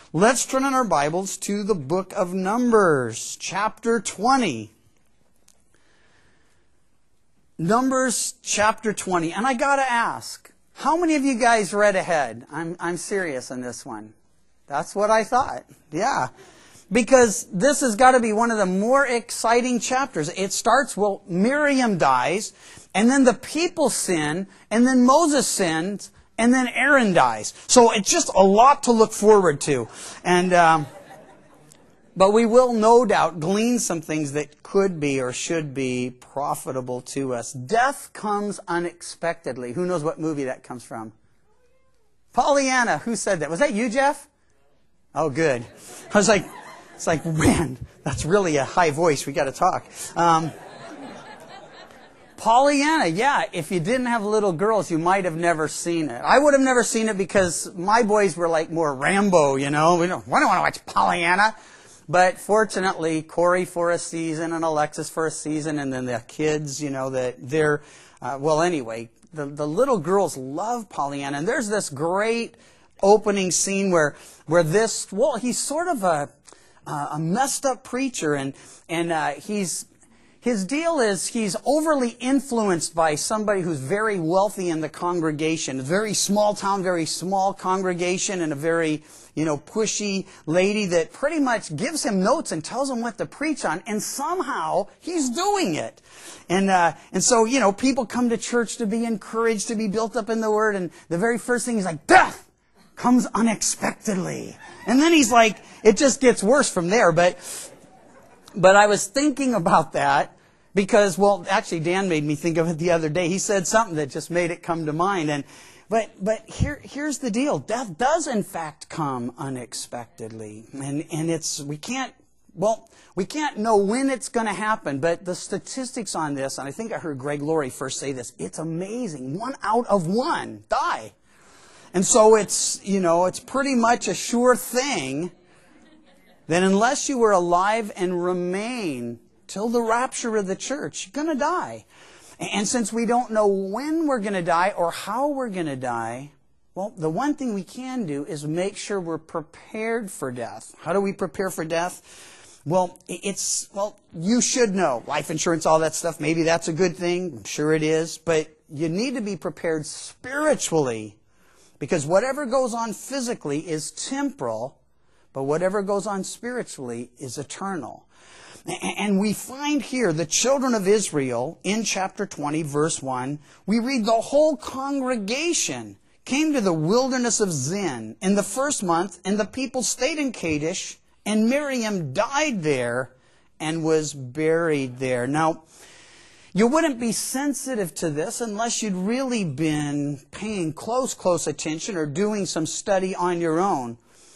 Let's turn in our Bibles to the book of Numbers, chapter 20. Numbers chapter 20. And I got to ask, how many of you guys read ahead? I'm serious on this one. That's what I thought. Yeah. Because this has got to be one of the more exciting chapters. It starts, well, Miriam dies, and then the people sin, and then Moses sins, and then Aaron dies. So it's just a lot to look forward to. And but we will no doubt glean some things that could be or should be profitable to us. Death comes unexpectedly. Who knows what movie that comes from? Pollyanna. Who said that? Was that you, Jeff? Oh, good. I was like, it's like, man, that's really a high voice. We got to talk. Pollyanna, yeah, if you didn't have little girls, you might have never seen it. I would have never seen it because my boys were like more Rambo, you know. We don't want to watch Pollyanna. But fortunately, Corey for a season and Alexis for a season, and then the kids, you know, that they're, well, anyway, the little girls love Pollyanna. And there's this great opening scene where this, well, he's sort of a messed up preacher, and his deal is he's overly influenced by somebody who's very wealthy in the congregation. A very small town, very small congregation, and a very, pushy lady that pretty much gives him notes and tells him what to preach on, and somehow he's doing it. And so, people come to church to be encouraged, to be built up in the Word, and the very first thing he's like, death comes unexpectedly. And then he's like, it just gets worse from there. But I was thinking about that because, well, actually Dan made me think of it the other day. He said something that just made it come to mind. But here's the deal. Death does in fact come unexpectedly. And we can't know when it's going to happen, but the statistics on this, and I think I heard Greg Laurie first say this, it's amazing. 1 out of 1 die. And so it's pretty much a sure thing that unless you were alive and remain till the rapture of the church, you're going to die. And since we don't know when we're going to die or how we're going to die, well, the one thing we can do is make sure we're prepared for death. How do we prepare for death? Well, you should know. Life insurance, all that stuff, maybe that's a good thing. I'm sure it is. But you need to be prepared spiritually, because whatever goes on physically is temporal, but whatever goes on spiritually is eternal. And we find here the children of Israel in chapter 20, verse 1, we read the whole congregation came to the wilderness of Zin in the first month, and the people stayed in Kadesh, and Miriam died there and was buried there. Now, you wouldn't be sensitive to this unless you'd really been paying close attention or doing some study on your own.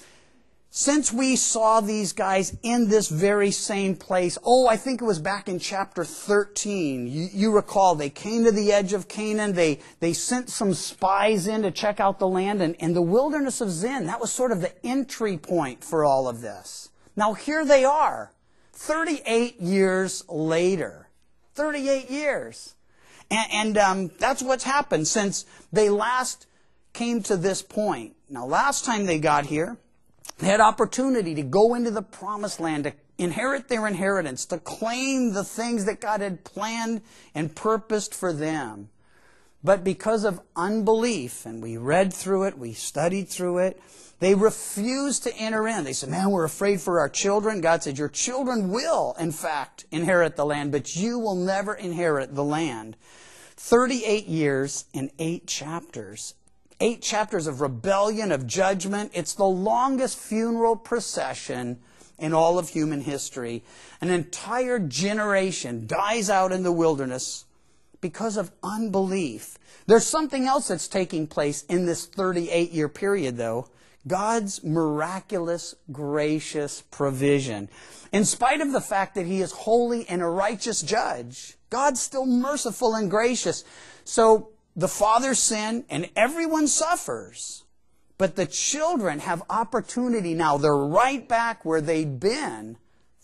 Since we saw these guys in this very same place, I think it was back in chapter 13. You recall they came to the edge of Canaan. They sent some spies in to check out the land. And the wilderness of Zin, that was sort of the entry point for all of this. Now here they are, 38 years later. 38 years. And that's what's happened since they last came to this point. Now, last time they got here, they had opportunity to go into the promised land, to inherit their inheritance, to claim the things that God had planned and purposed for them. But because of unbelief, and we read through it, we studied through it, they refused to enter in. They said, man, we're afraid for our children. God said, your children will, in fact, inherit the land, but you will never inherit the land. 38 years and 8 chapters. 8 chapters of rebellion, of judgment. It's the longest funeral procession in all of human history. An entire generation dies out in the wilderness because of unbelief. There's something else that's taking place in this 38-year period, though. God's miraculous, gracious provision. In spite of the fact that He is holy and a righteous judge, God's still merciful and gracious. So the fathers sin and everyone suffers. But the children have opportunity now. They're right back where they'd been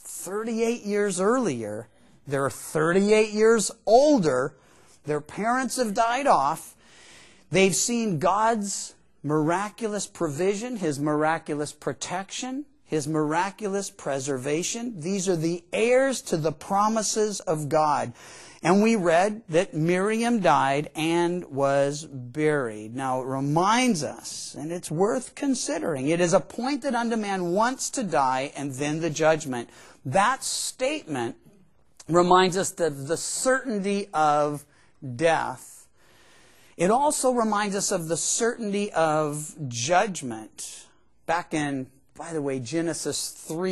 38 years earlier. They're 38 years older. Their parents have died off. They've seen God's miraculous provision, His miraculous protection, His miraculous preservation. These are the heirs to the promises of God. And we read that Miriam died and was buried. Now it reminds us, and it's worth considering, it is appointed unto man once to die and then the judgment. That statement reminds us of the certainty of death. It also reminds us of the certainty of judgment. Back in, by the way, Genesis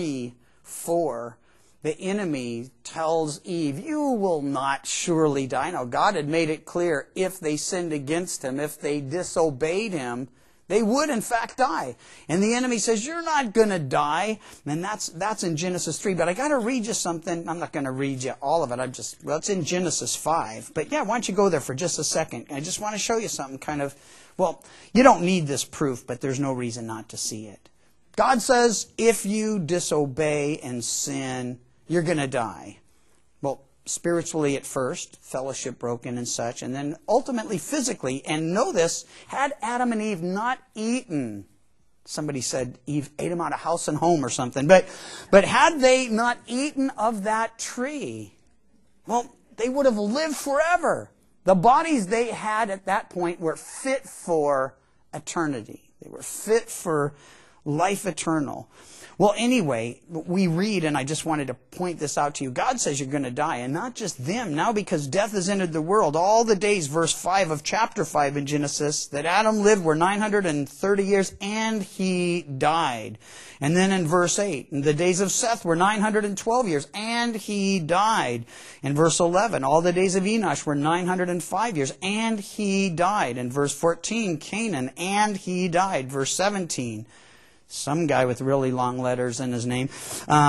3:4, the enemy tells Eve, you will not surely die. Now, God had made it clear if they sinned against Him, if they disobeyed Him, they would in fact die. And the enemy says, you're not going to die. And that's in Genesis 3. But I got to read you something. I'm not going to read you all of it. It's in Genesis 5. But yeah, why don't you go there for just a second? I just want to show you something you don't need this proof, but there's no reason not to see it. God says, if you disobey and sin, you're going to die. Well, spiritually at first, fellowship broken and such, and then ultimately physically. And know this, had Adam and Eve not eaten, somebody said Eve ate them out of house and home or something, but had they not eaten of that tree, well, they would have lived forever. The bodies they had at that point were fit for eternity. They were fit for life eternal. Well, anyway, we read, and I just wanted to point this out to you, God says you're going to die, and not just them. Now because death has entered the world, all the days, verse 5 of chapter 5 in Genesis, that Adam lived were 930 years, and he died. And then in verse 8, the days of Seth were 912 years, and he died. In verse 11, all the days of Enosh were 905 years, and he died. In verse 14, Canaan, and he died. Verse 17, some guy with really long letters in his name,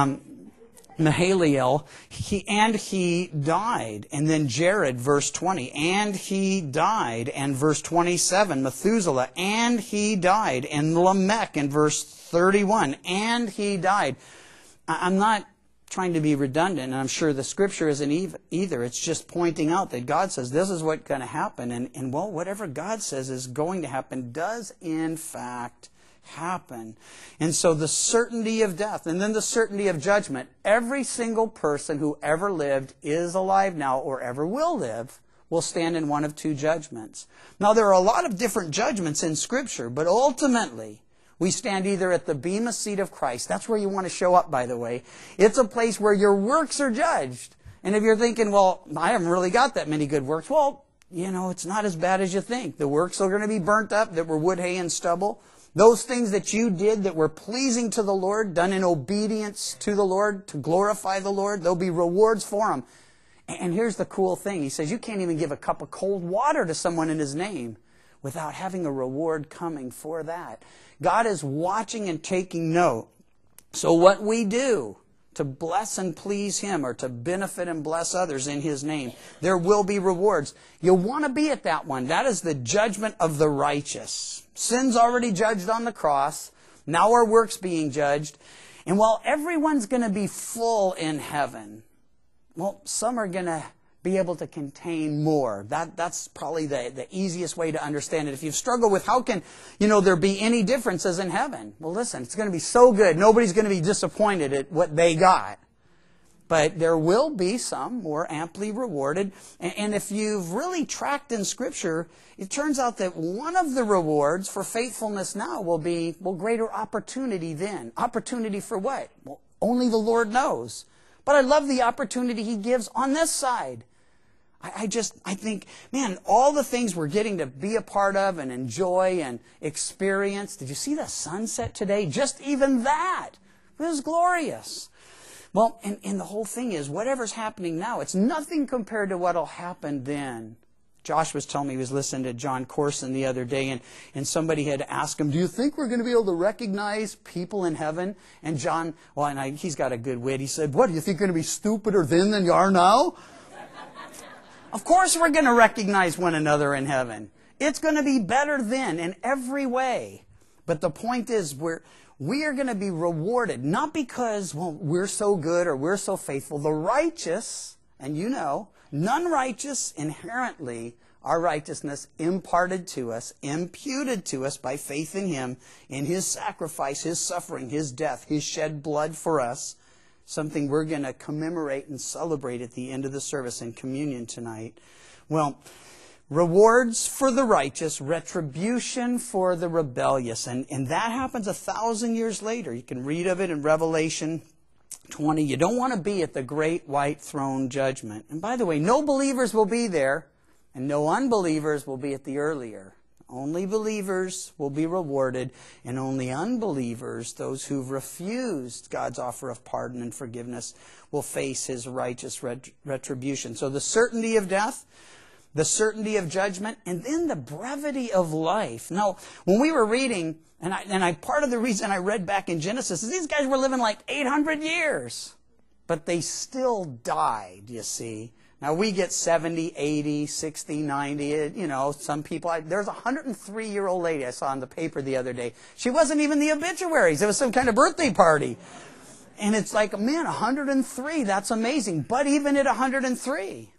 Mahalalel, he died. And then Jared, verse 20, and he died. And verse 27, Methuselah, and he died. And Lamech in verse 31, and he died. I'm not trying to be redundant, and I'm sure the Scripture isn't either. It's just pointing out that God says this is what's going to happen. And whatever God says is going to happen does in fact happen. And so the certainty of death and then the certainty of judgment. Every single person who ever lived, is alive now, or ever will live, will stand in one of two judgments. Now there are a lot of different judgments in Scripture, but ultimately we stand either at the bema seat of Christ. That's where you want to show up, by the way. It's a place where your works are judged. And if you're thinking, well, I haven't really got that many good works, well, it's not as bad as you think. The works are going to be burnt up that were wood, hay, and stubble. Those things that you did that were pleasing to the Lord, done in obedience to the Lord, to glorify the Lord, there'll be rewards for them. And here's the cool thing. He says you can't even give a cup of cold water to someone in His name without having a reward coming for that. God is watching and taking note. So what we do to bless and please Him, or to benefit and bless others in His name, there will be rewards. You'll want to be at that one. That is the judgment of the righteous. Sin's already judged on the cross. Now our work's being judged. And while everyone's going to be full in heaven, well, some are going to be able to contain more. That's probably the easiest way to understand it. If you've struggled with how can, there be any differences in heaven? Well, listen, it's going to be so good. Nobody's going to be disappointed at what they got. But there will be some more amply rewarded. And if you've really tracked in Scripture, it turns out that one of the rewards for faithfulness now will be, greater opportunity then. Opportunity for what? Well, only the Lord knows. But I love the opportunity He gives on this side. I think, man, all the things we're getting to be a part of and enjoy and experience. Did you see the sunset today? Just even that. It was glorious. Well, and the whole thing is, whatever's happening now, it's nothing compared to what'll happen then. Josh was telling me, he was listening to John Corson the other day, and somebody had asked him, do you think we're going to be able to recognize people in heaven? And John, he's got a good wit. He said, what, do you think you're going to be stupider then than you are now? Of course we're going to recognize one another in heaven. It's going to be better then in every way. But the point is, we are going to be rewarded, not because, we're so good or we're so faithful. The righteous, and none righteous inherently our righteousness imparted to us, imputed to us by faith in him, in his sacrifice, his suffering, his death, his shed blood for us, something we're going to commemorate and celebrate at the end of the service in communion tonight. Well, rewards for the righteous, retribution for the rebellious. And that happens 1,000 years later. You can read of it in Revelation 20. You don't want to be at the great white throne judgment. And by the way, no believers will be there, and no unbelievers will be at the earlier. Only believers will be rewarded, and only unbelievers, those who've refused God's offer of pardon and forgiveness, will face his righteous retribution. So the certainty of death, the certainty of judgment, and then the brevity of life. Now, when we were reading, and I part of the reason I read back in Genesis is these guys were living like 800 years. But they still died, you see. Now, we get 70, 80, 60, 90, some people. There's a 103-year-old lady I saw in the paper the other day. She wasn't even the obituaries. It was some kind of birthday party. And it's like, man, 103, that's amazing. But even at 103,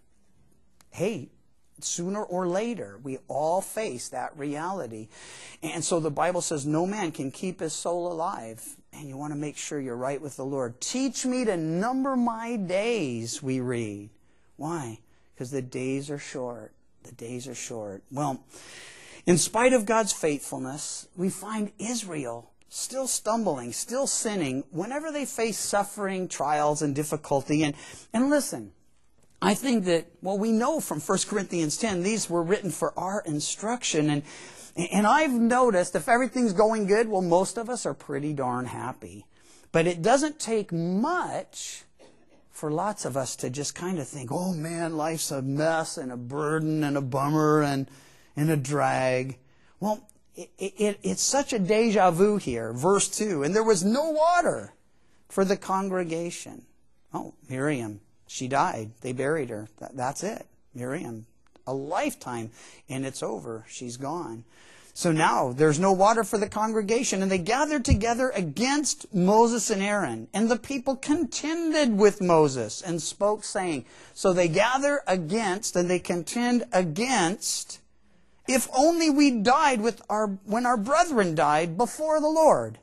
hey, sooner or later, we all face that reality. And so the Bible says no man can keep his soul alive. And you want to make sure you're right with the Lord. Teach me to number my days, we read. Why? Because the days are short. The days are short. Well, in spite of God's faithfulness, we find Israel still stumbling, still sinning whenever they face suffering, trials, and difficulty. And listen, I think that, we know from 1 Corinthians 10, these were written for our instruction. And I've noticed if everything's going good, most of us are pretty darn happy. But it doesn't take much for lots of us to just kind of think, oh man, life's a mess and a burden and a bummer and a drag. Well, it's such a deja vu here. Verse 2, and there was no water for the congregation. Oh, Miriam. She died. They buried her. That's it. Miriam. A lifetime. And it's over. She's gone. So now there's no water for the congregation. And they gathered together against Moses and Aaron. And the people contended with Moses and spoke, saying, so they gather against and they contend against, if only we died when our brethren died before the Lord.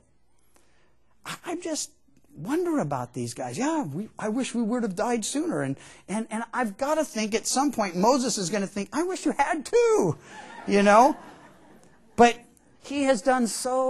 I'm just wonder about these guys. Yeah, I wish we would have died sooner. And I've got to think at some point Moses is going to think, I wish you had too, But he has done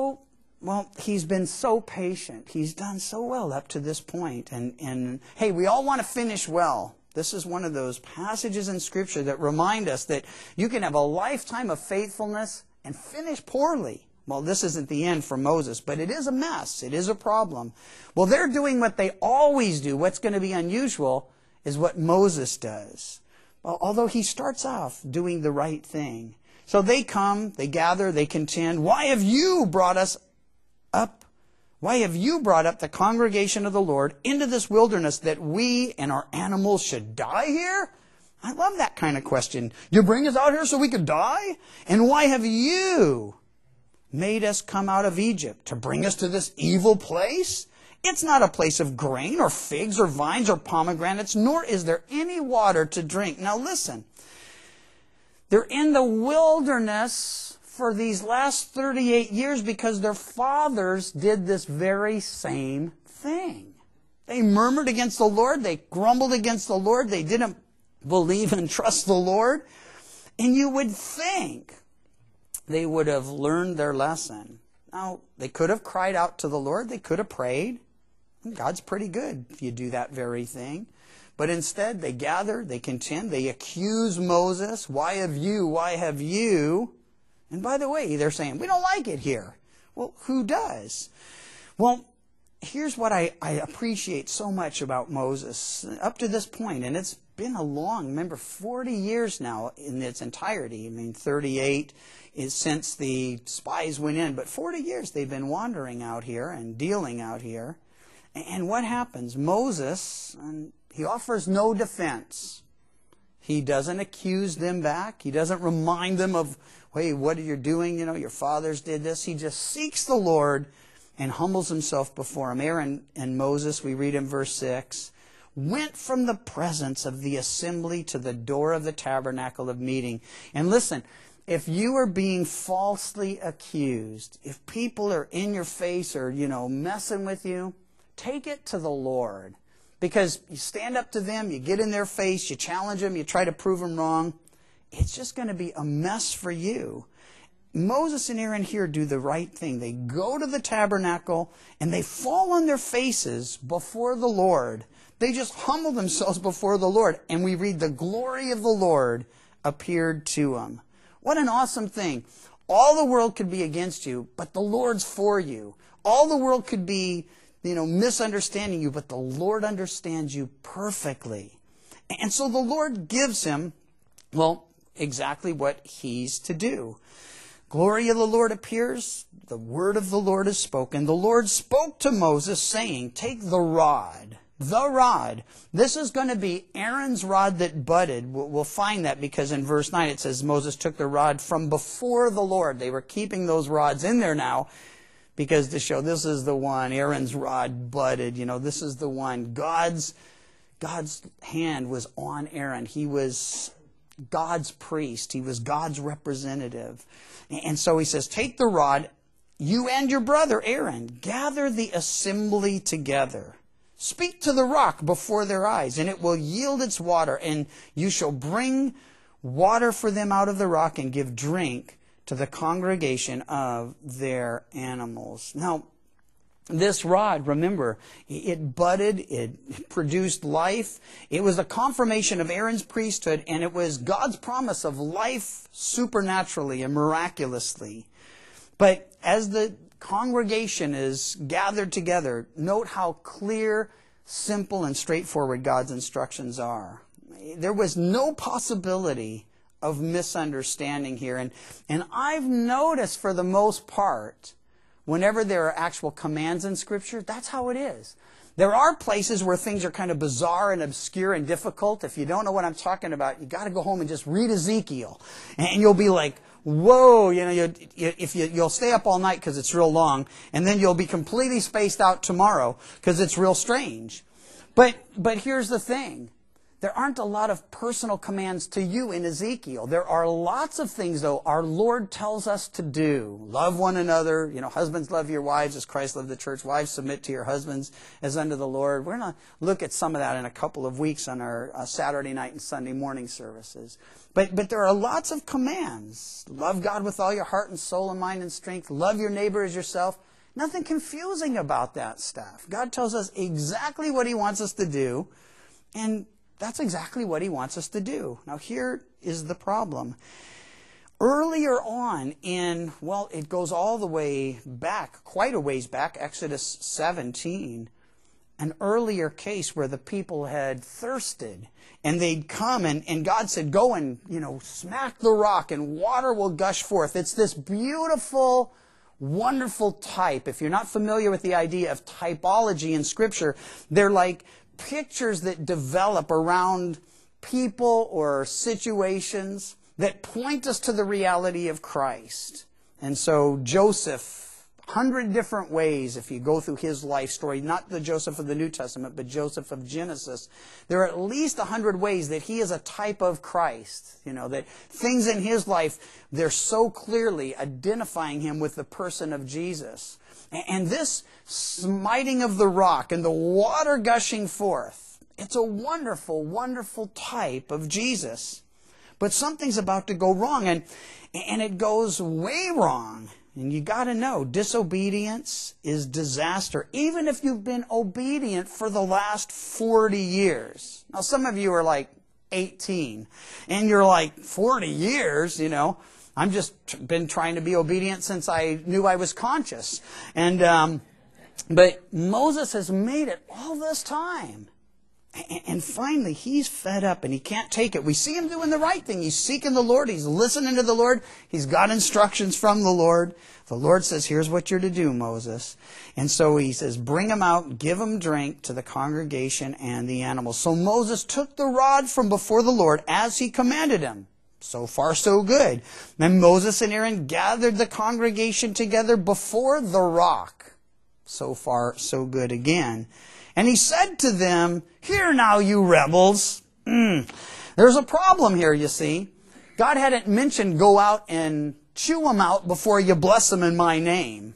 he's been so patient. He's done so well up to this point. And hey, we all want to finish well. This is one of those passages in Scripture that remind us that you can have a lifetime of faithfulness and finish poorly. Well, this isn't the end for Moses, but it is a mess. It is a problem. Well, they're doing what they always do. What's going to be unusual is what Moses does. Well, although he starts off doing the right thing. So they come, they gather, they contend. Why have you brought us up? Why have you brought up the congregation of the Lord into this wilderness that we and our animals should die here? I love that kind of question. You bring us out here so we could die? And why have you made us come out of Egypt to bring us to this evil place? It's not a place of grain or figs or vines or pomegranates, nor is there any water to drink. Now listen, they're in the wilderness for these last 38 years because their fathers did this very same thing. They murmured against the Lord. They grumbled against the Lord. They didn't believe and trust the Lord. And you would think they would have learned their lesson. Now, they could have cried out to the Lord. They could have prayed. God's pretty good if you do that very thing. But instead, they gather, they contend, they accuse Moses. Why have you? Why have you? And by the way, they're saying, we don't like it here. Well, who does? Well, here's what I appreciate so much about Moses up to this point, and it's been a long, remember, 40 years now in its entirety. 38 is since the spies went in, but 40 years they've been wandering out here and dealing out here. And what happens? Moses, he offers no defense. He doesn't accuse them back. He doesn't remind them of, hey, what are you doing? Your fathers did this. He just seeks the Lord and humbles himself before him. Aaron and Moses, we read in verse 6, went from the presence of the assembly to the door of the tabernacle of meeting. And listen, if you are being falsely accused, if people are in your face or, messing with you, take it to the Lord. Because you stand up to them, you get in their face, you challenge them, you try to prove them wrong. It's just going to be a mess for you. Moses and Aaron here do the right thing. They go to the tabernacle and they fall on their faces before the Lord. They just humble themselves before the Lord. And we read, the glory of the Lord appeared to them. What an awesome thing. All the world could be against you, but the Lord's for you. All the world could be, misunderstanding you, but the Lord understands you perfectly. And so the Lord gives him, exactly what he's to do. Glory of the Lord appears. The word of the Lord is spoken. The Lord spoke to Moses, saying, take the rod. The rod. This is going to be Aaron's rod that budded. We'll find that because in verse 9 it says Moses took the rod from before the Lord. They were keeping those rods in there now because to show this is the one. Aaron's rod budded. This is the one. God's hand was on Aaron. He was God's priest. He was God's representative. And so he says, take the rod, you and your brother Aaron, gather the assembly together. Speak to the rock before their eyes, and it will yield its water, and you shall bring water for them out of the rock and give drink to the congregation of their animals. Now, this rod, remember, it budded, it produced life. It was a confirmation of Aaron's priesthood, and it was God's promise of life supernaturally and miraculously. But as the congregation is gathered together, note how clear, simple, and straightforward God's instructions are. There was no possibility of misunderstanding here. And I've noticed for the most part, whenever there are actual commands in Scripture, that's how it is. There are places where things are kind of bizarre and obscure and difficult. If you don't know what I'm talking about, you got to go home and just read Ezekiel. And you'll be like, whoa, you'll stay up all night because it's real long, and then you'll be completely spaced out tomorrow because it's real strange. But here's the thing. There aren't a lot of personal commands to you in Ezekiel. There are lots of things, though, our Lord tells us to do. Love one another. Husbands, love your wives as Christ loved the church. Wives, submit to your husbands as unto the Lord. We're going to look at some of that in a couple of weeks on our Saturday night and Sunday morning services. But there are lots of commands. Love God with all your heart and soul and mind and strength. Love your neighbor as yourself. Nothing confusing about that stuff. God tells us exactly what He wants us to do, and that's exactly what He wants us to do. Now here is the problem. Earlier on it goes all the way back, quite a ways back, Exodus 17, an earlier case where the people had thirsted and they'd come and God said, go and, smack the rock and water will gush forth. It's this beautiful, wonderful type. If you're not familiar with the idea of typology in Scripture, they're like pictures that develop around people or situations that point us to the reality of Christ. And so Joseph, 100 different ways, if you go through his life story, not the Joseph of the New Testament, but Joseph of Genesis, there are at least 100 ways that he is a type of Christ. That things in his life, they're so clearly identifying him with the person of Jesus. And this smiting of the rock and the water gushing forth, it's a wonderful, wonderful type of Jesus. But something's about to go wrong, and it goes way wrong. And you got to know, disobedience is disaster, even if you've been obedient for the last 40 years. Now, some of you are like 18, and you're like, 40 years, I'm just been trying to be obedient since I knew I was conscious. But Moses has made it all this time. And finally, he's fed up and he can't take it. We see him doing the right thing. He's seeking the Lord. He's listening to the Lord. He's got instructions from the Lord. The Lord says, here's what you're to do, Moses. And so he says, bring them out, give them drink to the congregation and the animals. So Moses took the rod from before the Lord as he commanded him. So far, so good. Then Moses and Aaron gathered the congregation together before the rock. So far, so good again. And he said to them, "Hear now, you rebels." There's a problem here, you see. God hadn't mentioned go out and chew them out before you bless them in my name.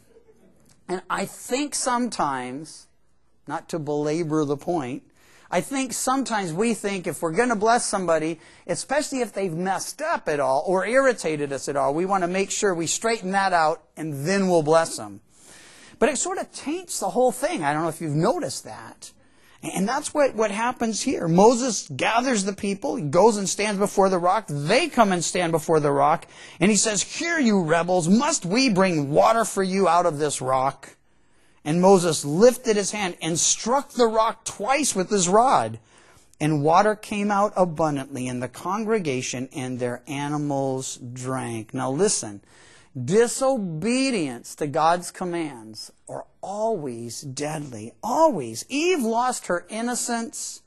And I think sometimes, not to belabor the point, I think sometimes we think if we're going to bless somebody, especially if they've messed up at all or irritated us at all, we want to make sure we straighten that out and then we'll bless them. But it sort of taints the whole thing. I don't know if you've noticed that. And that's what happens here. Moses gathers the people. He goes and stands before the rock. They come and stand before the rock. And he says, "Hear you rebels, must we bring water for you out of this rock?" And Moses lifted his hand and struck the rock twice with his rod. And water came out abundantly in the congregation, and their animals drank. Now listen, disobedience to God's commands are always deadly. Always. Eve lost her innocence.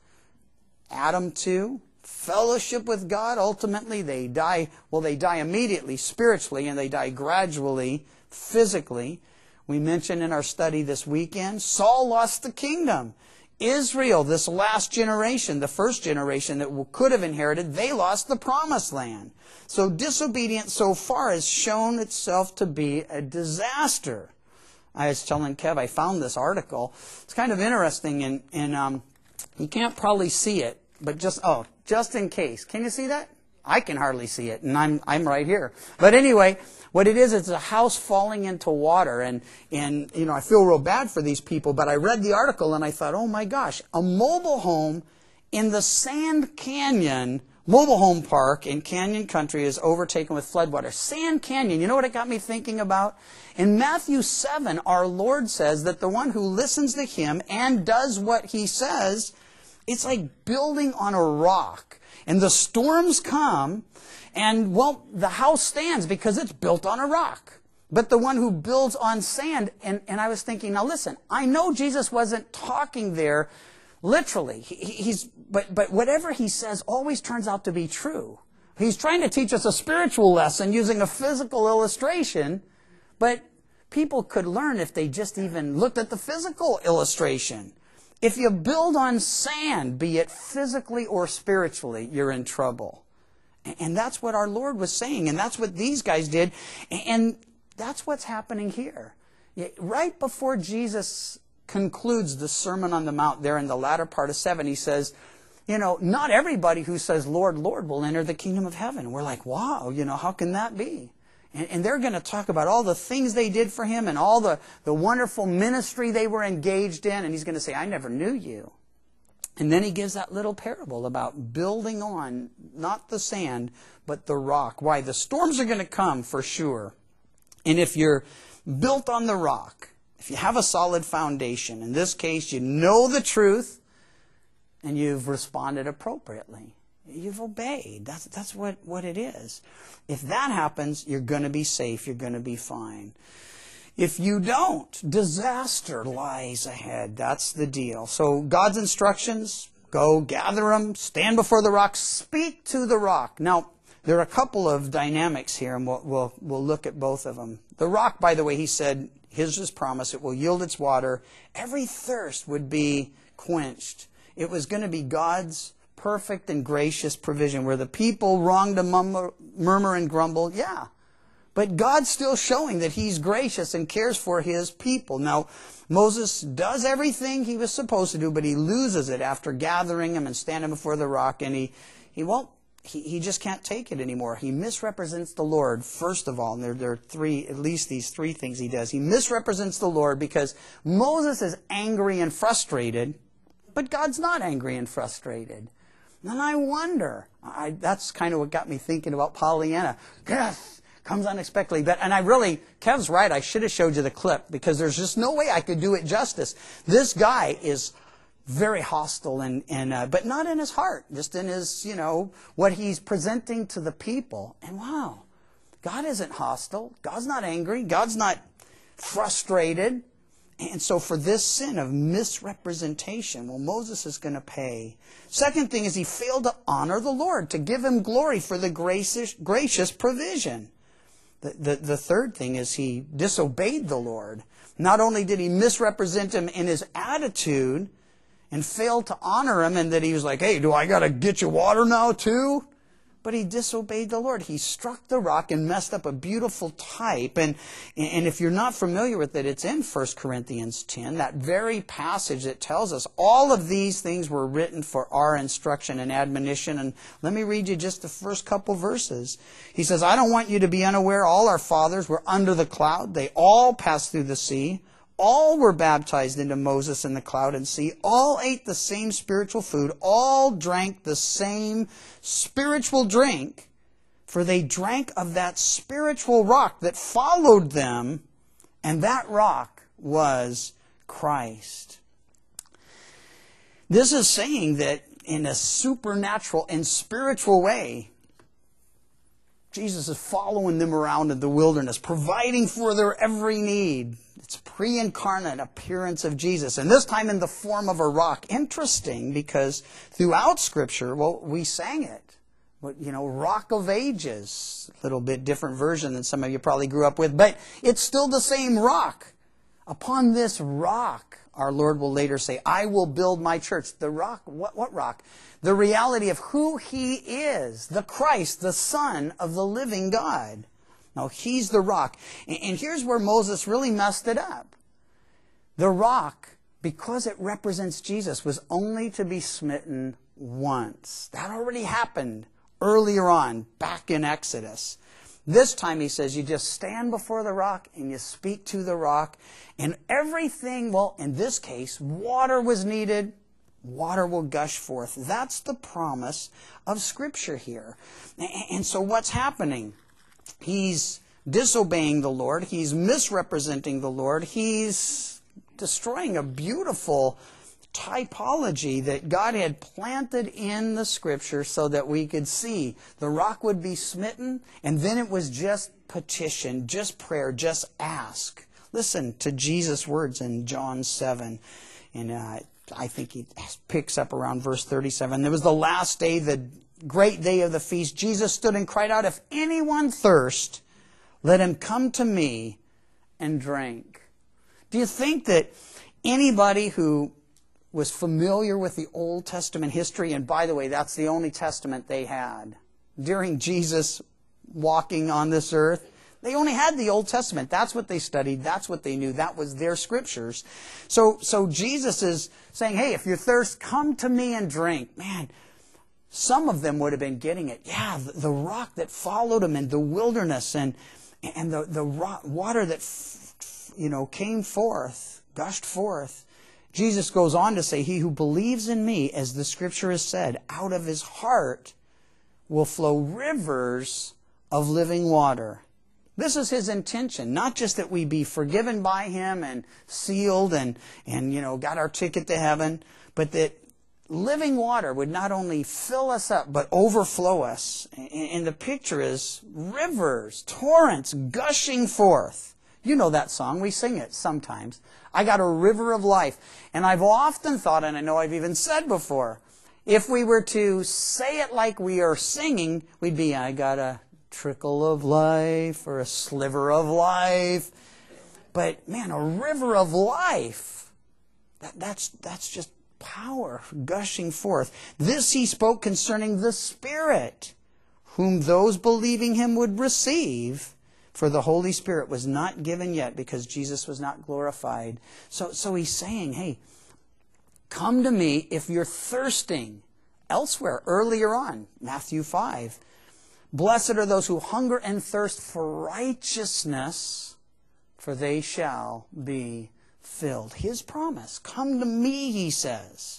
Adam too. Fellowship with God. Ultimately they die. Well, they die immediately spiritually, and they die gradually physically. We mentioned in our study this weekend, Saul lost the kingdom. Israel, this last generation, the first generation that could have inherited, they lost the promised land. So disobedience so far has shown itself to be a disaster. I was telling Kev, I found this article. It's kind of interesting, and you can't probably see it, but just in case. Can you see that? I can hardly see it, and I'm right here. But anyway, what it is, it's a house falling into water, and you know, I feel real bad for these people, but I read the article and I thought, oh my gosh, a mobile home in the Sand Canyon mobile home park in Canyon Country is overtaken with floodwater. Sand Canyon, you know what it got me thinking about? In Matthew 7, our Lord says that the one who listens to Him and does what He says, it's like building on a rock. And the storms come, and, well, the house stands because it's built on a rock. But the one who builds on sand, and I was thinking, now listen, I know Jesus wasn't talking there literally. But whatever He says always turns out to be true. He's trying to teach us a spiritual lesson using a physical illustration, but people could learn if they just even looked at the physical illustration. If you build on sand, be it physically or spiritually, you're in trouble. And that's what our Lord was saying, and that's what these guys did, and that's what's happening here. Right before Jesus concludes the Sermon on the Mount there in the latter part of 7, He says, you know, not everybody who says, "Lord, Lord," will enter the kingdom of heaven. We're like, wow, you know, how can that be? And they're going to talk about all the things they did for Him and all the wonderful ministry they were engaged in. And He's going to say, "I never knew you." And then He gives that little parable about building on, not the sand, but the rock. Why? The storms are going to come for sure. And if you're built on the rock, if you have a solid foundation, in this case, you know the truth, and you've responded appropriately. You've obeyed. That's what it is. If that happens, you're going to be safe. You're going to be fine. If you don't, disaster lies ahead. That's the deal. So God's instructions, go gather them, stand before the rock, speak to the rock. Now, there are a couple of dynamics here, and we'll look at both of them. The rock, by the way, He said, His promise, it will yield its water. Every thirst would be quenched. It was going to be God's perfect and gracious provision. Where the people wrong to murmur and grumble, yeah. But God's still showing that He's gracious and cares for His people. Now, Moses does everything he was supposed to do, but he loses it after gathering them and standing before the rock, and he just can't take it anymore. He misrepresents the Lord, first of all, and there are at least these three things he does. He misrepresents the Lord because Moses is angry and frustrated, but God's not angry and frustrated. And I wonder, that's kind of what got me thinking about Pollyanna. Yes, comes unexpectedly. Kev's right, I should have showed you the clip because there's just no way I could do it justice. This guy is very hostile, but not in his heart, just in his, what he's presenting to the people. And wow, God isn't hostile. God's not angry. God's not frustrated. And so for this sin of misrepresentation, well, Moses is going to pay. Second thing is he failed to honor the Lord, to give Him glory for the gracious provision. The third thing is he disobeyed the Lord. Not only did he misrepresent him in his attitude and failed to honor him, and that he was like, hey, do I got to get you water now too? But he disobeyed the Lord. He struck the rock and messed up a beautiful type. And if you're not familiar with it, it's in 1 Corinthians 10, that very passage that tells us all of these things were written for our instruction and admonition. And let me read you just the first couple verses. He says, I don't want you to be unaware. All our fathers were under the cloud. They all passed through the sea. All were baptized into Moses in the cloud and sea. All ate the same spiritual food. All drank the same spiritual drink. For they drank of that spiritual rock that followed them, and that rock was Christ. This is saying that in a supernatural and spiritual way, Jesus is following them around in the wilderness, providing for their every need. It's pre-incarnate appearance of Jesus, and this time in the form of a rock. Interesting, because throughout Scripture, well, we sang it. Rock of Ages. A little bit different version than some of you probably grew up with, but it's still the same rock. Upon this rock, our Lord will later say, I will build my church. The rock, what rock? The reality of who He is, the Christ, the Son of the living God. Now, He's the rock. And here's where Moses really messed it up. The rock, because it represents Jesus, was only to be smitten once. That already happened earlier on, back in Exodus. This time he says you just stand before the rock and you speak to the rock. And everything, well, in this case, water was needed. Water will gush forth. That's the promise of Scripture here. And so what's happening? He's disobeying the Lord. He's misrepresenting the Lord. He's destroying a beautiful typology that God had planted in the Scripture so that we could see. The rock would be smitten, and then it was just petition, just prayer, just ask. Listen to Jesus' words in John 7. And I think he picks up around verse 37. There was the last day, the great day of the feast. Jesus stood and cried out, if anyone thirst, let him come to me and drink. Do you think that anybody who was familiar with the Old Testament history, and by the way, that's the only testament they had during Jesus walking on this earth, they only had the Old Testament. That's what they studied. That's what they knew. That was their scriptures. So Jesus is saying, hey, if you thirst, come to me and drink. Man, some of them would have been getting it. Yeah, the rock that followed him in the wilderness and the water that came forth, gushed forth. Jesus goes on to say, he who believes in me, as the Scripture has said, out of his heart will flow rivers of living water. This is his intention, not just that we be forgiven by him and sealed and got our ticket to heaven, but that living water would not only fill us up, but overflow us. And the picture is rivers, torrents gushing forth. You know that song. We sing it sometimes. I got a river of life. And I've often thought, and I know I've even said before, if we were to say it like we are singing, we'd be, I got a trickle of life or a sliver of life. But man, a river of life, that's just power gushing forth. This he spoke concerning the Spirit, whom those believing him would receive. For the Holy Spirit was not given yet because Jesus was not glorified. So he's saying, hey, come to me if you're thirsting. Elsewhere, earlier on, Matthew 5. Blessed are those who hunger and thirst for righteousness, for they shall be filled. His promise. Come to me, he says.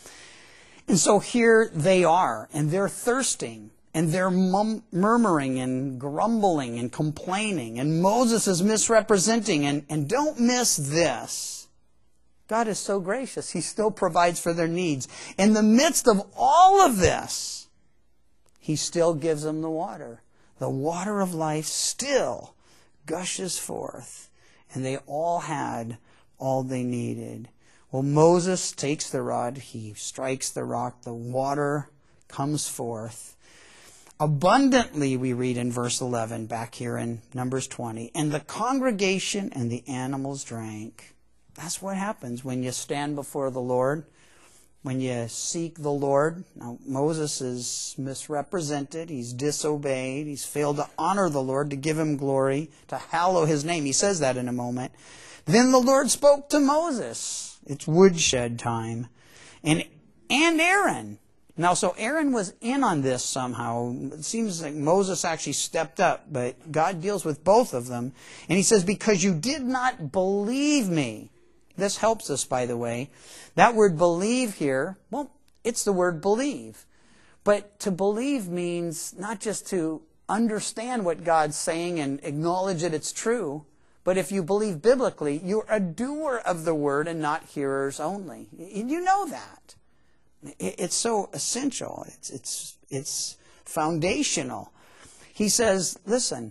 And so here they are, and they're thirsting. And they're murmuring and grumbling and complaining. And Moses is misrepresenting. And don't miss this. God is so gracious. He still provides for their needs. In the midst of all of this, He still gives them the water. The water of life still gushes forth. And they all had all they needed. Well, Moses takes the rod. He strikes the rock. The water comes forth. Abundantly, we read in verse 11, back here in Numbers 20. And the congregation and the animals drank. That's what happens when you stand before the Lord, when you seek the Lord. Now, Moses is misrepresented. He's disobeyed. He's failed to honor the Lord, to give him glory, to hallow his name. He says that in a moment. Then the Lord spoke to Moses. It's woodshed time. And Aaron. Now, so Aaron was in on this somehow. It seems like Moses actually stepped up, but God deals with both of them. And he says, because you did not believe me. This helps us, by the way. That word believe here, well, it's the word believe. But to believe means not just to understand what God's saying and acknowledge that it's true, but if you believe biblically, you're a doer of the word and not hearers only. You know that. It's so essential. It's foundational. He says, listen,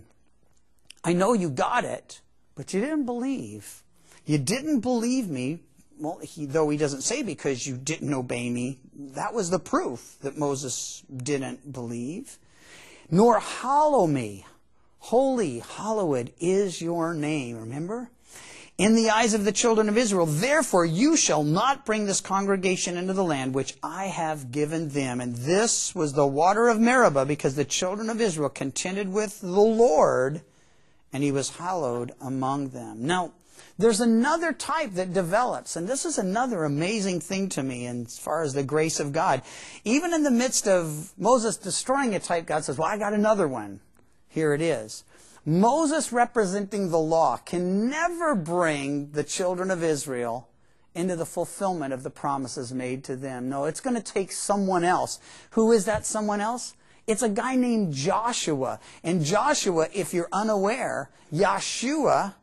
I know you got it, but you didn't believe. You didn't believe me. Well, though he doesn't say because you didn't obey me. That was the proof that Moses didn't believe. Nor hallow me. Holy, hallowed is your name. Remember? In the eyes of the children of Israel. Therefore you shall not bring this congregation into the land which I have given them. And this was the water of Meribah, because the children of Israel contended with the Lord, and he was hallowed among them. Now, there's another type that develops, and this is another amazing thing to me as far as the grace of God. Even in the midst of Moses destroying a type, God says, well, I got another one. Here it is. Moses, representing the law, can never bring the children of Israel into the fulfillment of the promises made to them. No, it's going to take someone else. Who is that someone else? It's a guy named Joshua. And Joshua, if you're unaware, Yeshua,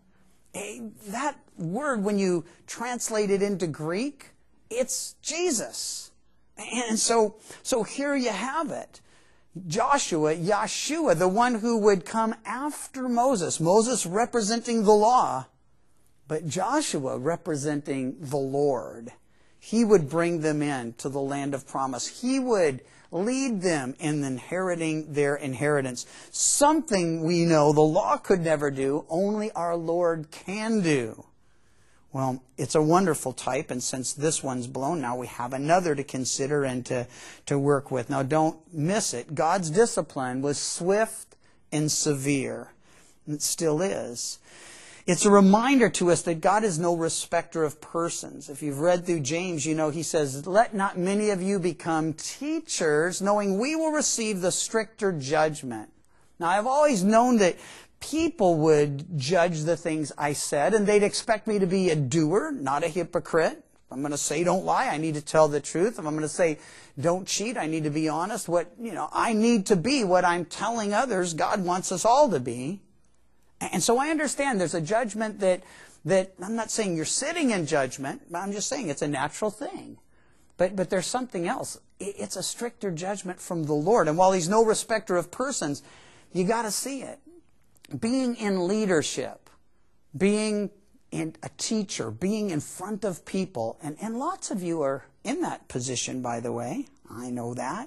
that word, when you translate it into Greek, it's Jesus. And so here you have it. Joshua, Yeshua, the one who would come after Moses. Moses representing the law, but Joshua representing the Lord. He would bring them in to the land of promise. He would lead them in inheriting their inheritance. Something we know the law could never do, only our Lord can do. Well, it's a wonderful type, and since this one's blown, now we have another to consider and to work with. Now, don't miss it. God's discipline was swift and severe. It still is. It's a reminder to us that God is no respecter of persons. If you've read through James, you know he says, let not many of you become teachers, knowing we will receive the stricter judgment. Now, I've always known that people would judge the things I said, and they'd expect me to be a doer, not a hypocrite. If I'm going to say don't lie, I need to tell the truth. If I'm going to say don't cheat, I need to be honest. I need to be what I'm telling others God wants us all to be. And so I understand there's a judgment that I'm not saying you're sitting in judgment, but I'm just saying it's a natural thing. But there's something else. It's a stricter judgment from the Lord. And while he's no respecter of persons, you got to see it. Being in leadership, being a teacher, being in front of people, and lots of you are in that position, by the way. I know that.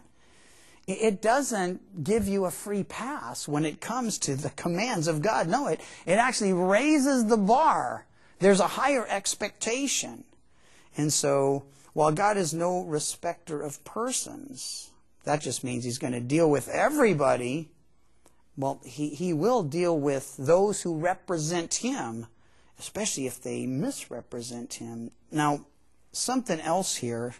It doesn't give you a free pass when it comes to the commands of God. No, it actually raises the bar. There's a higher expectation. And so, while God is no respecter of persons, that just means he's going to deal with everybody. Well, he will deal with those who represent him, especially if they misrepresent him. Now, something else here,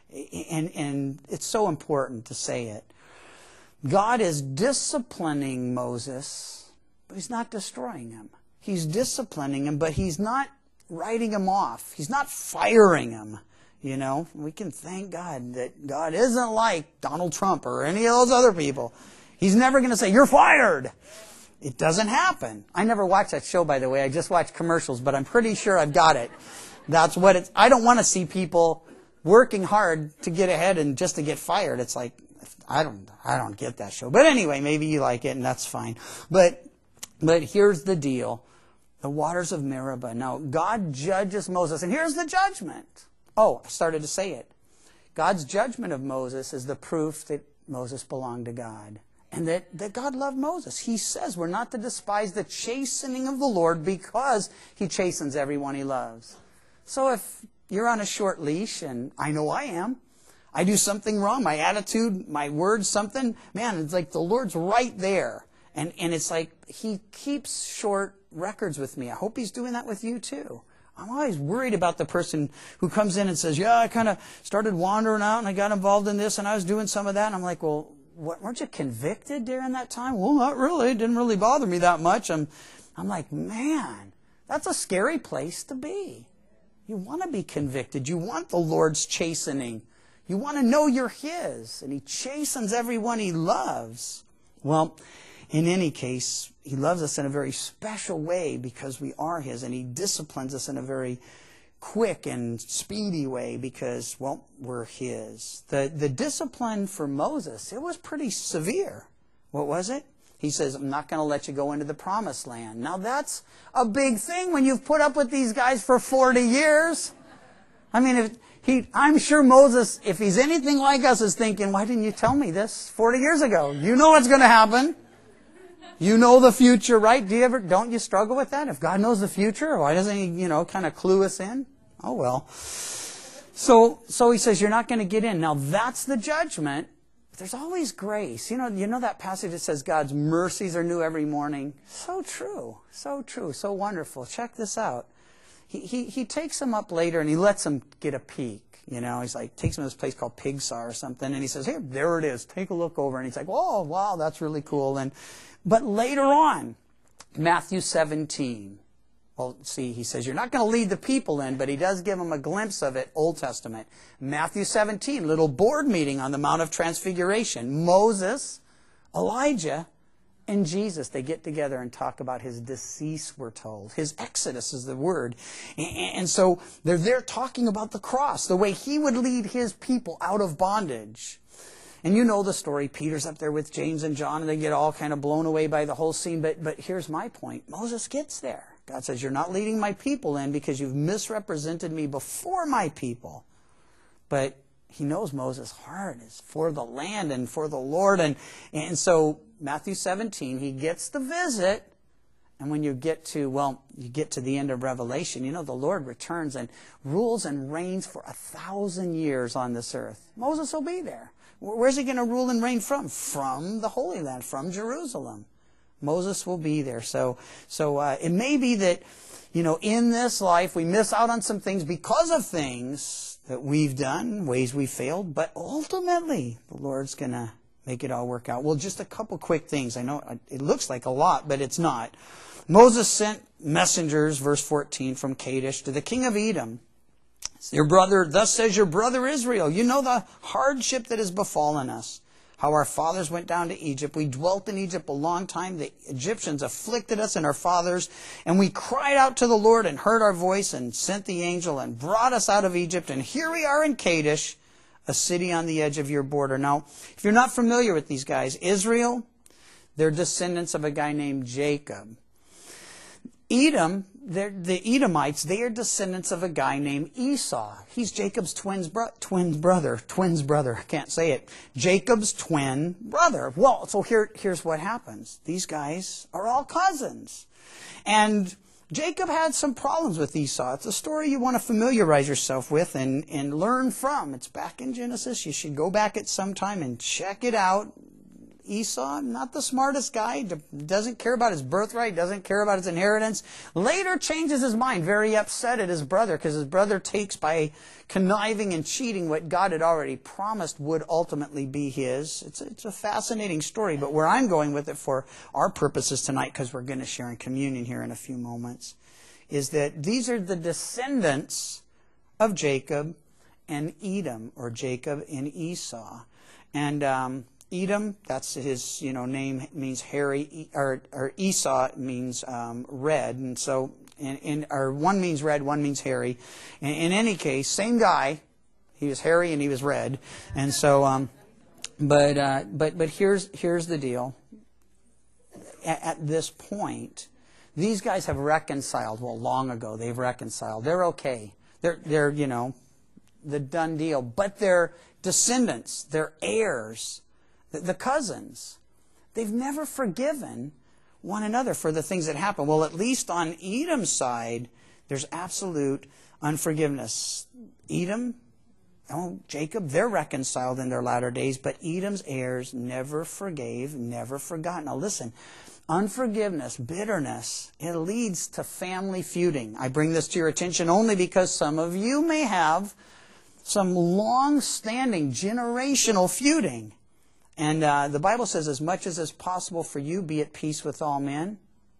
and it's so important to say it. God is disciplining Moses, but he's not destroying him. He's disciplining him, but he's not writing him off. He's not firing him. You know, we can thank God that God isn't like Donald Trump or any of those other people. He's never going to say, you're fired. It doesn't happen. I never watched that show, by the way. I just watched commercials, but I'm pretty sure I've got it. That's what it's. I don't want to see people working hard to get ahead and just to get fired. It's like, I don't get that show. But anyway, maybe you like it and that's fine. But here's the deal. The waters of Meribah. Now, God judges Moses. And here's the judgment. Oh, I started to say it. God's judgment of Moses is the proof that Moses belonged to God. And that God loved Moses. He says we're not to despise the chastening of the Lord because He chastens everyone He loves. So if you're on a short leash, and I know I am, I do something wrong, my attitude, my words, something, man, it's like the Lord's right there. And it's like He keeps short records with me. I hope He's doing that with you too. I'm always worried about the person who comes in and says, yeah, I kind of started wandering out and I got involved in this and I was doing some of that. And I'm like, well, weren't you convicted during that time? Well, not really. It didn't really bother me that much. I'm like, man, that's a scary place to be. You want to be convicted. You want the Lord's chastening. You want to know you're His. And He chastens everyone He loves. Well, in any case, He loves us in a very special way because we are His. And He disciplines us in a very quick and speedy way because, well, we're His. The discipline for Moses, it was pretty severe. What was it? He says, I'm not going to let you go into the promised land. Now that's a big thing when you've put up with these guys for 40 years. I mean, I'm sure Moses, if he's anything like us, is thinking, why didn't you tell me this 40 years ago? You know what's going to happen. You know the future, right? Don't you struggle with that? If God knows the future, why doesn't He, kind of clue us in? Oh, well. So He says, you're not going to get in. Now, that's the judgment. But there's always grace. You know that passage that says God's mercies are new every morning? So true. So true. So wonderful. Check this out. He takes them up later and He lets them get a peek. He's like, takes them to this place called Pigsar or something. And He says, here, there it is. Take a look over. And he's like, oh, wow, that's really cool. But later on, Matthew 17. Well, see, He says, you're not going to lead the people in, but He does give them a glimpse of it, Old Testament. Matthew 17, little board meeting on the Mount of Transfiguration. Moses, Elijah, and Jesus, they get together and talk about His decease, we're told. His exodus is the word. And so they're there talking about the cross, the way He would lead His people out of bondage. And you know the story. Peter's up there with James and John, and they get all kind of blown away by the whole scene. But here's my point. Moses gets there. God says, you're not leading my people in because you've misrepresented me before my people. But He knows Moses' heart is for the land and for the Lord. And so Matthew 17, he gets the visit. And when you get to the end of Revelation, the Lord returns and rules and reigns for 1,000 years on this earth. Moses will be there. Where's He going to rule and reign from? From the Holy Land, from Jerusalem. Moses will be there. So it may be that, in this life we miss out on some things because of things that we've done, ways we failed, but ultimately the Lord's going to make it all work out. Well, just a couple quick things. I know it looks like a lot, but it's not. Moses sent messengers, verse 14, from Kadesh to the king of Edom. Your brother, thus says your brother Israel, you know the hardship that has befallen us. How our fathers went down to Egypt. We dwelt in Egypt a long time. The Egyptians afflicted us and our fathers. And we cried out to the Lord and heard our voice and sent the angel and brought us out of Egypt. And here we are in Kadesh, a city on the edge of your border. Now, if you're not familiar with these guys, Israel, they're descendants of a guy named Jacob. Edom, the Edomites, they are descendants of a guy named Esau. He's Jacob's twin brother. I can't say it. Jacob's twin brother. Well, so here's what happens. These guys are all cousins. And Jacob had some problems with Esau. It's a story you want to familiarize yourself with and learn from. It's back in Genesis. You should go back at some time and check it out. Esau, not the smartest guy, doesn't care about his birthright, doesn't care about his inheritance. Later changes his mind, very upset at his brother because his brother takes by conniving and cheating what God had already promised would ultimately be his. It's a fascinating story, but where I'm going with it for our purposes tonight, because we're going to share in communion here in a few moments, is that these are the descendants of Jacob and Edom, or Jacob and Esau. And Edom, that's his name, means hairy, or Esau means red, and so or one means red, one means hairy. In any case, same guy. He was hairy and he was red, and so but here's the deal. At this point, these guys have reconciled. Well, long ago they've reconciled. They're okay. They're the done deal. But their descendants, their heirs, the cousins, They've never forgiven one another for the things that happen. Well, at least on Edom's side, there's absolute unforgiveness. Edom, Jacob, they're reconciled in their latter days, but Edom's heirs never forgave, never forgot. Now listen, unforgiveness, bitterness, it leads to family feuding. I bring this to your attention only because some of you may have some long-standing generational feuding. And the Bible says, as much as is possible for you, be at peace with all men.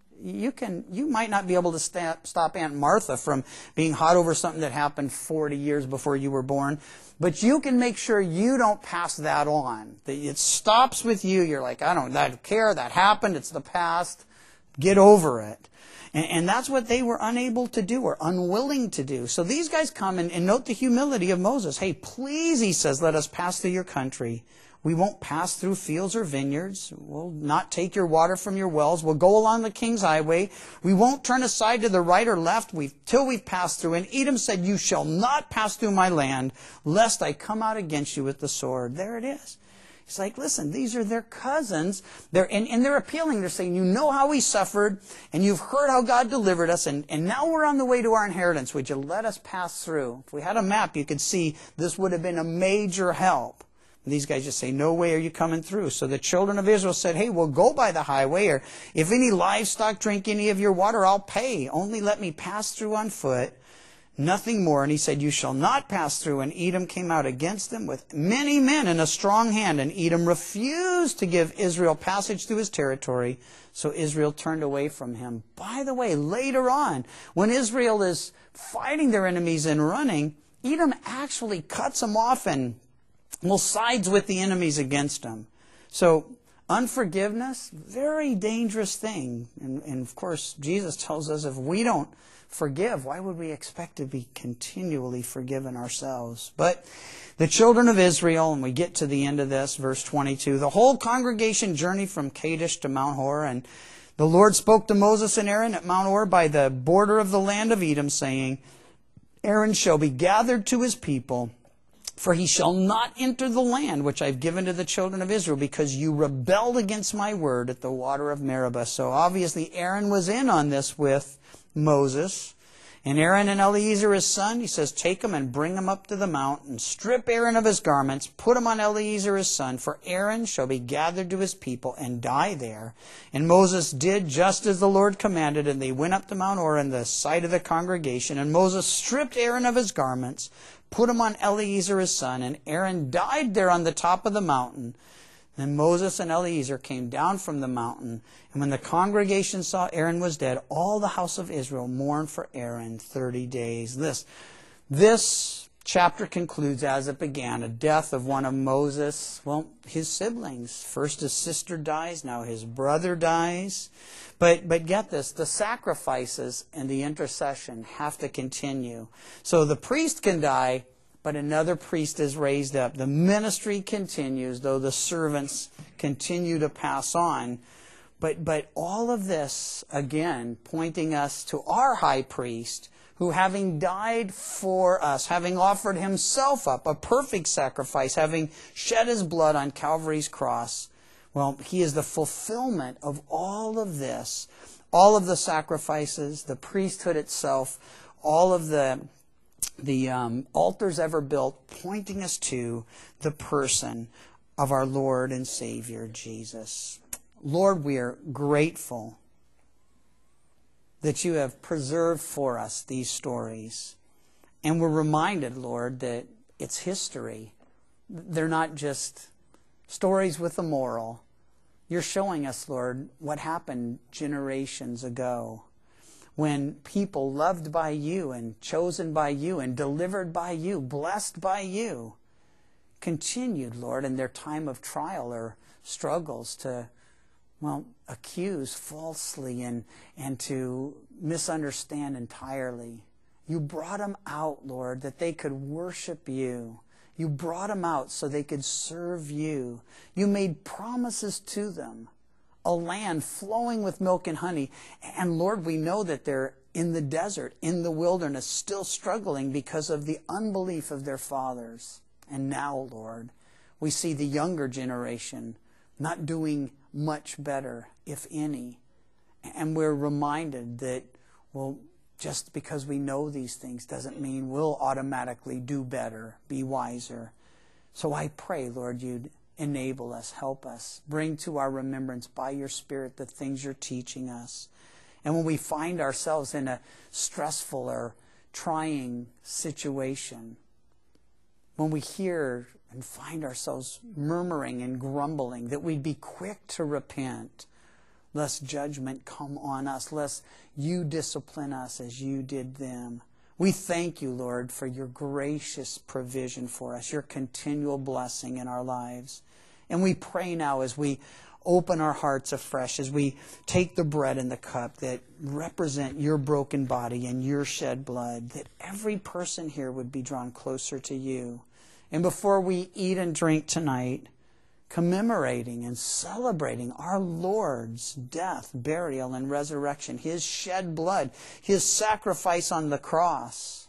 You might not be able to stop Aunt Martha from being hot over something that happened 40 years before you were born, but you can make sure you don't pass that on. It stops with you. You're like, I don't care. That happened. It's the past. Get over it. And that's what they were unable to do or unwilling to do. So these guys come and note the humility of Moses. Hey, please, he says, let us pass through your country. We won't pass through fields or vineyards. We'll not take your water from your wells. We'll go along the king's highway. We won't turn aside to the right or left till we've passed through. And Edom said, you shall not pass through my land, lest I come out against you with the sword. There it is. He's like, listen, these are their cousins. And they're appealing. They're saying, you know how we suffered, and you've heard how God delivered us, and now we're on the way to our inheritance. Would you let us pass through? If we had a map, you could see this would have been a major help. And these guys just say, no way are you coming through. So the children of Israel said, hey, we'll go by the highway, or if any livestock drink any of your water, I'll pay. Only let me pass through on foot. Nothing more. And he said, you shall not pass through. And Edom came out against them with many men and a strong hand. And Edom refused to give Israel passage through his territory. So Israel turned away from him. By the way, later on, when Israel is fighting their enemies and running, Edom actually cuts them off and sides with the enemies against them. So unforgiveness, very dangerous thing. And of course, Jesus tells us if we don't forgive, why would we expect to be continually forgiven ourselves? But the children of Israel, and we get to the end of this, verse 22, the whole congregation journeyed from Kadesh to Mount Hor, and the Lord spoke to Moses and Aaron at Mount Hor by the border of the land of Edom, saying, Aaron shall be gathered to his people, for he shall not enter the land which I've given to the children of Israel, because you rebelled against my word at the water of Meribah. So obviously Aaron was in on this with Moses. And Aaron and Eleazar his son, he says, take him and bring him up to the mount, and strip Aaron of his garments, put him on Eleazar his son, for Aaron shall be gathered to his people and die there. And Moses did just as the Lord commanded, and they went up to Mount Hor in the sight of the congregation. And Moses stripped Aaron of his garments, put him on Eleazar his son, and Aaron died there on the top of the mountain. Then Moses and Eleazar came down from the mountain, and when the congregation saw Aaron was dead, all the house of Israel mourned for Aaron 30 days. This chapter concludes as it began, a death of one of Moses, his siblings. First his sister dies, now his brother dies. But get this, the sacrifices and the intercession have to continue. So the priest can die, but another priest is raised up. The ministry continues, though the servants continue to pass on. But all of this, again, pointing us to our high priest, who having died for us, having offered himself up, a perfect sacrifice, having shed his blood on Calvary's cross, he is the fulfillment of all of this, all of the sacrifices, the priesthood itself, all of the altars ever built, pointing us to the person of our Lord and Savior, Jesus. Lord, we are grateful that you have preserved for us these stories. And we're reminded, Lord, that it's history. They're not just stories with a moral. You're showing us, Lord, what happened generations ago, when people loved by you and chosen by you and delivered by you, blessed by you, continued, Lord, in their time of trial or struggles to, accuse falsely and to misunderstand entirely. You brought them out, Lord, that they could worship you. You brought them out so they could serve you. You made promises to them, a land flowing with milk and honey. And Lord, we know that they're in the desert, in the wilderness, still struggling because of the unbelief of their fathers. And now, Lord, we see the younger generation not doing much better, if any. And we're reminded that, well, just because we know these things doesn't mean we'll automatically do better, be wiser. So I pray, Lord, you'd enable us, help us, bring to our remembrance by your Spirit the things you're teaching us. And when we find ourselves in a stressful or trying situation, when we hear and find ourselves murmuring and grumbling, that we'd be quick to repent, lest judgment come on us, lest you discipline us as you did them. We thank you, Lord, for your gracious provision for us, your continual blessing in our lives. And we pray now as we open our hearts afresh, as we take the bread and the cup that represent your broken body and your shed blood, that every person here would be drawn closer to you. And before we eat and drink tonight, commemorating and celebrating our Lord's death, burial, and resurrection, his shed blood, his sacrifice on the cross,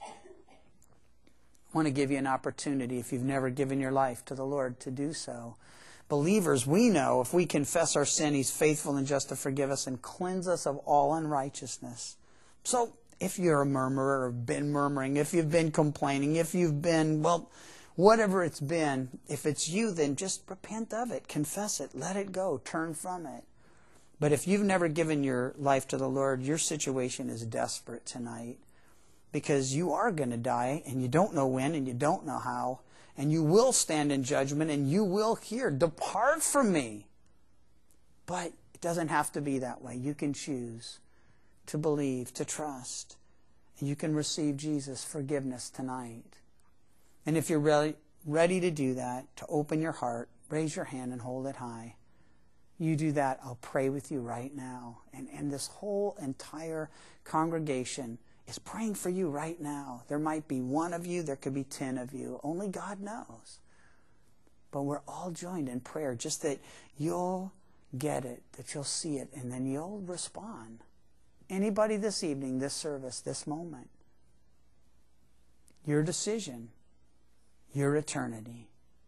I want to give you an opportunity, if you've never given your life to the Lord, to do so. Believers, we know if we confess our sin, he's faithful and just to forgive us and cleanse us of all unrighteousness. So if you're a murmurer or been murmuring, if you've been complaining, if you've been, well, whatever it's been, if it's you, then just repent of it, confess it, let it go, turn from it. But if you've never given your life to the Lord, your situation is desperate tonight, because you are going to die, and you don't know when, and you don't know how, and you will stand in judgment, and you will hear, "Depart from me." But it doesn't have to be that way. You can choose to believe, to trust, and you can receive Jesus' forgiveness tonight. And if you're ready to do that, to open your heart, raise your hand and hold it high. You do that, I'll pray with you right now. And this whole entire congregation is praying for you right now. There might be one of you, there could be 10 of you. Only God knows. But we're all joined in prayer, just that you'll get it, that you'll see it, and then you'll respond. Anybody this evening, this service, this moment, your decision, your eternity.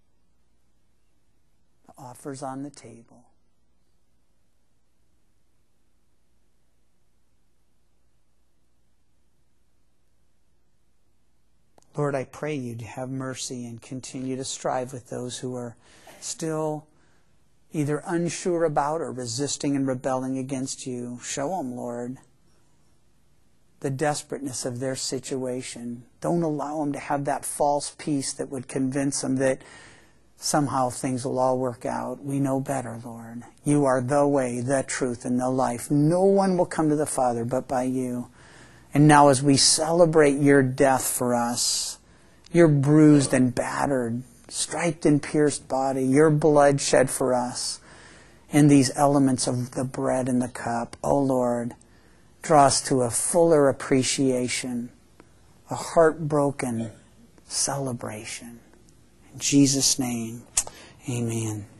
The offer's on the table. Lord, I pray you'd have mercy and continue to strive with those who are still either unsure about or resisting and rebelling against you. Show them, Lord, the desperateness of their situation. Don't allow them to have that false peace that would convince them that somehow things will all work out. We know better, Lord. You are the way, the truth, and the life. No one will come to the Father but by you. And now as we celebrate your death for us, your bruised and battered, striped and pierced body, your blood shed for us, and these elements of the bread and the cup, oh Lord, draw us to a fuller appreciation, a heartbroken celebration. In Jesus' name, amen.